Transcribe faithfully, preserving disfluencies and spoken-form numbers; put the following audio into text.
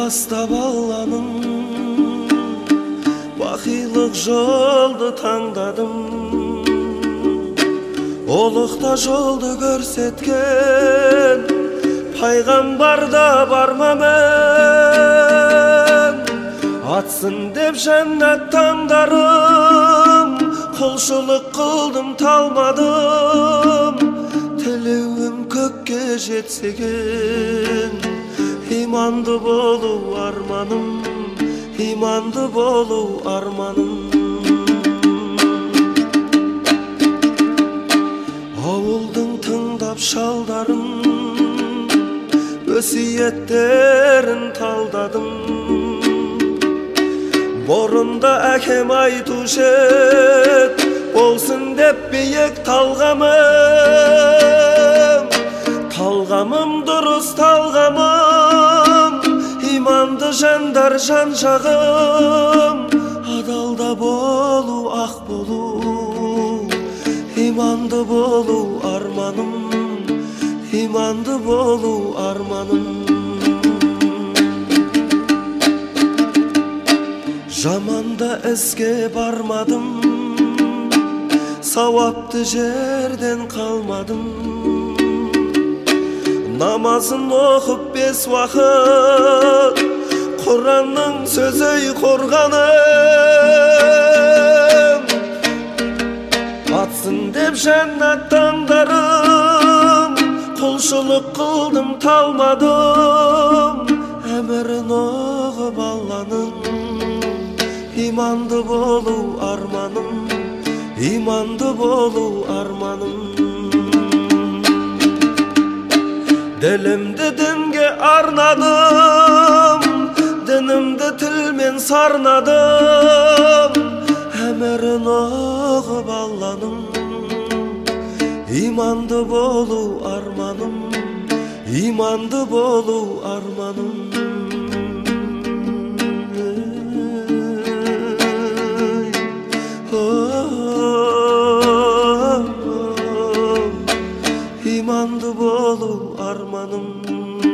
баштап алланым, бақилық жолды таңдадым. Олықта жолды көрсеткен пайғамбарда барма мен. Атсын деп жәннат таңдарым, құлшылық қылдым талмадым. Тілеуім көкке жетсеген, иманды болу арманым, иманды болу арманым. Ауылдың тыңдап шалдарын, өсиеттерін талдадым. Борында әкем айтушы ед, болсын деп биік талғамым. Талғамым дұрыс талғамым, иманды жандар жан жағым. Адалда болу, ақ болу, иманды болу арманым, иманды болу арманым. Жаманда іске бармадым, сауапты жерден қалмадым. Намазын оқып бес уақыт, Құранның сөзі қорғаным. Атсын деп жәннат таңдарым, құлшылық қылдым талмадым. Әмірін оғып алланың, иманды болу арманым, иманды болу арманым. Ділімді дінге арнадым, дінімді тілмен сарнадым. Әмірін оғып алланың, иманды болу арманым, иманды болу арманым. İmandı bolu armanım.